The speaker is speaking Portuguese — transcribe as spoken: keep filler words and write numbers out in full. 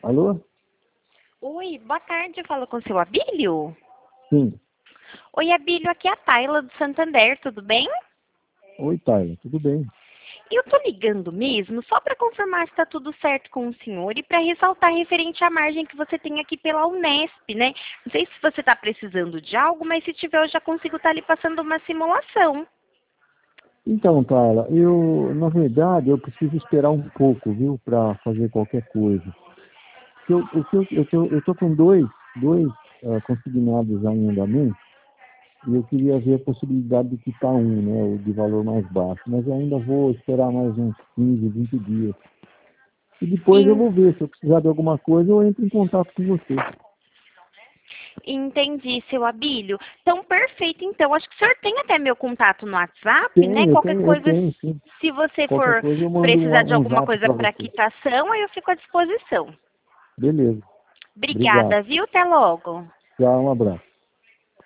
Alô? Oi, boa tarde, eu falo com o seu Abílio? Sim. Oi, Abílio, aqui é a Tayla do Santander, tudo bem? Oi, Tayla, tudo bem? Eu tô ligando mesmo só para confirmar se está tudo certo com o senhor e para ressaltar referente à margem que você tem aqui pela Unesp, né? Não sei se você está precisando de algo, mas se tiver eu já consigo estar lhe passando uma simulação. Então, Tayla, eu, na verdade, eu preciso esperar um pouco, viu, para fazer qualquer coisa. Eu, o que eu, eu, tô, eu tô com dois, dois ah, consignados já em andamento e eu queria ver a possibilidade de quitar um, né, o de valor mais baixo, mas eu ainda vou esperar mais uns quinze, vinte dias. E depois eu En- vou ver, se eu precisar de alguma coisa, eu entro em contato com você. Entendi, seu Abílio. Então, perfeito. Então, acho que o senhor tem até meu contato no WhatsApp, né? Tenho, eu Qualquer tenho, eu coisa, tenho, sim. se você Qualquer for coisa eu mando precisar de um, um alguma zap coisa para para você. quitação, aí eu fico à disposição. Beleza. Obrigado. Obrigada, viu? Até logo. Tchau, um abraço.